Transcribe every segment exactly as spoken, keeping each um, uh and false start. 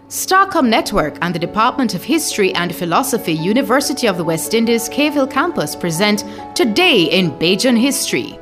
Starcom Network and the Department of History and Philosophy, University of the West Indies, Cave Campus present Today in Bajan History.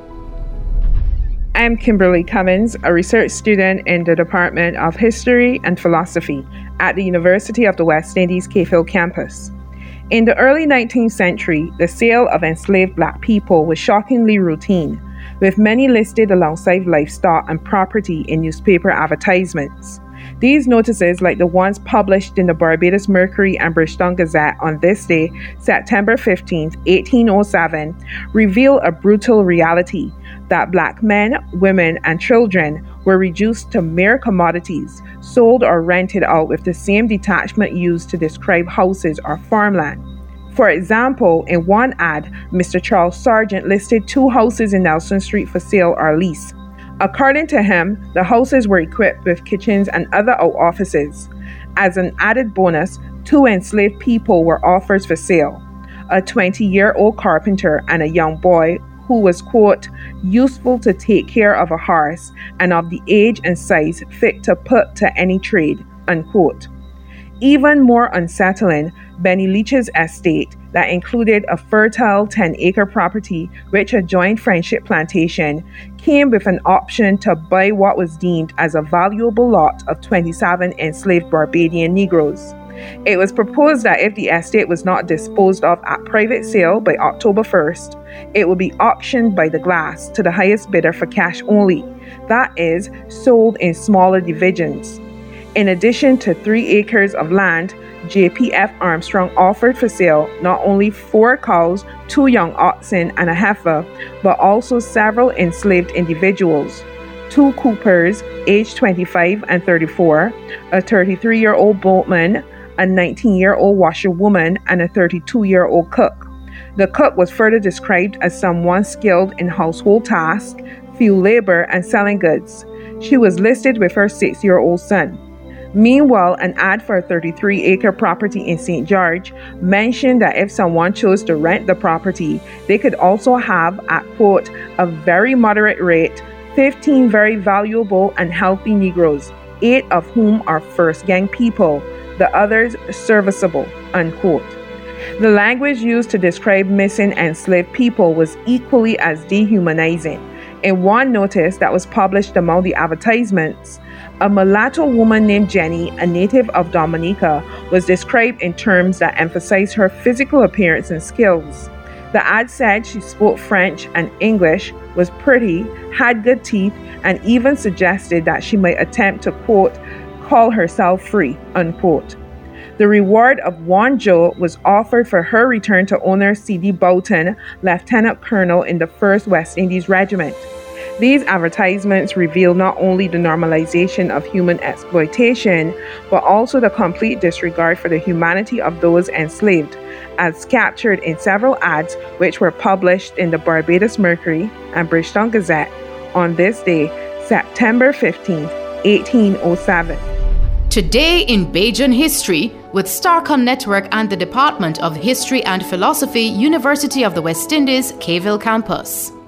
I'm Kimberly Cummins, a research student in the Department of History and Philosophy at the University of the West Indies, Cave Campus. In the early nineteenth century, the sale of enslaved black people was shockingly routine, with many listed alongside livestock and property in newspaper advertisements. These notices, like the ones published in the Barbados Mercury and Bridgetown Gazette on this day, September fifteenth, eighteen oh seven, reveal a brutal reality that black men, women, and children were reduced to mere commodities, sold or rented out with the same detachment used to describe houses or farmland. For example, in one ad, Mister Charles Sargent listed two houses in Nelson Street for sale or lease. According to him, the houses were equipped with kitchens and other out offices. As an added bonus, two enslaved people were offered for sale: a twenty-year-old carpenter and a young boy who was, quote, useful to take care of a horse and of the age and size fit to put to any trade, unquote. Even more unsettling, Benny Leach's estate, that included a fertile ten-acre property which adjoined Friendship Plantation, came with an option to buy what was deemed as a valuable lot of twenty-seven enslaved Barbadian Negroes. It was proposed that if the estate was not disposed of at private sale by October first, it would be auctioned by the glass to the highest bidder for cash only, that is, sold in smaller divisions. In addition to three acres of land, J P F Armstrong offered for sale not only four cows, two young oxen, and a heifer, but also several enslaved individuals: two coopers, aged twenty-five and thirty-four, a thirty-three-year-old boatman, a nineteen-year-old washerwoman, and a thirty-two-year-old cook. The cook was further described as someone skilled in household tasks, field labor, and selling goods. She was listed with her six-year-old son. Meanwhile, an ad for a thirty-three-acre property in Saint George mentioned that if someone chose to rent the property, they could also have, at quote, a very moderate rate, fifteen very valuable and healthy Negroes, eight of whom are first gang people, the others serviceable, unquote. The language used to describe missing enslaved people was equally as dehumanizing. In one notice that was published among the advertisements, a mulatto woman named Jenny, a native of Dominica, was described in terms that emphasized her physical appearance and skills. The ad said she spoke French and English, was pretty, had good teeth, and even suggested that she might attempt to, quote, call herself free, unquote. The reward of one Joe was offered for her return to owner C D Boughton, Lieutenant Colonel in the first West Indies Regiment. These advertisements reveal not only the normalization of human exploitation, but also the complete disregard for the humanity of those enslaved, as captured in several ads which were published in the Barbados Mercury and Bridgetown Gazette on this day, September fifteenth, eighteen oh seven. Today in Bajan History with Starcom Network and the Department of History and Philosophy, University of the West Indies, Cave Campus.